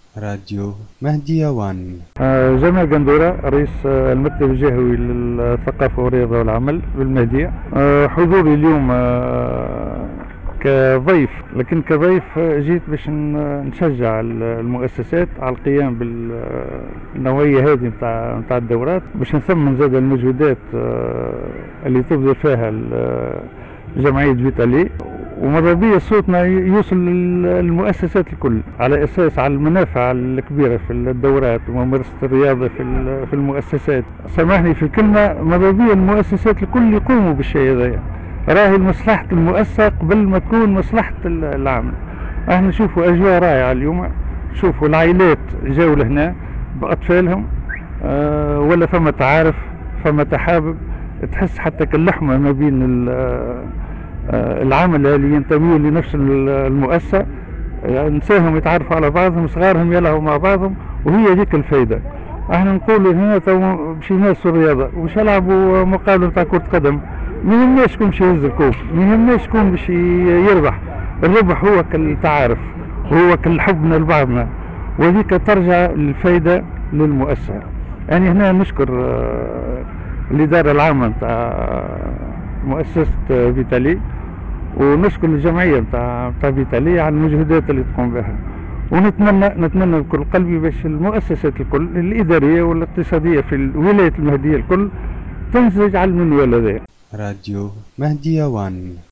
راديو مهدي وان. جمال قندورة رئيس المكتب الجهوي للثقافة والرياضة والعمل بالمهدية. حضوري اليوم كضيف، لكن كضيف جيت باش نشجع المؤسسات على القيام بالنوعية هذه نتاع الدورات، باش نثمن زاد المجهودات اللي تبذل فيها جمعية فيتالي، وماذا بيا صوتنا يوصل للمؤسسات الكل على اساس على المنافع الكبيره في الدورات وممارسه الرياضه في المؤسسات. سامحني في الكلمه، ماذا بيا المؤسسات الكل يقوموا بالشيء هذا، راهي مصلحه المؤسسه قبل ما تكون مصلحه العامل. احنا نشوفوا اجواء رائعه اليوم، شوفوا العائلات جاوا لهنا باطفالهم، ولا فما تعارف، فما تحابب، تحس حتى كاللحمه ما بين العمل اللي ينتميون لنفس المؤسسة. نساهم يتعرفوا على بعضهم، صغارهم يلعبوا مع بعضهم، وهي ذيك الفايدة. احنا نقولوا هنا تو باش يمارسوا الرياضة، وش يلعبوا مقابلة تاع كرة قدم، ما يهمناش شكون باش يهز الكوب، ما يهمناش شكون باش يربح. الربح هو كالتعارف، وهو كالحب من بعضنا، وذيك ترجع الفايدة للمؤسسة. يعني هنا نشكر الإدارة العامة نتاع مؤسسة فيتالي، ونشكر الجمعية نتاع فيتالي على المجهودات اللي تقوم بها، ونتمنى بكل قلبي باش المؤسسات الكل الإدارية والاقتصادية في الولاية المهدية الكل تنسج على المنوال هذا. راديو مهدي وان.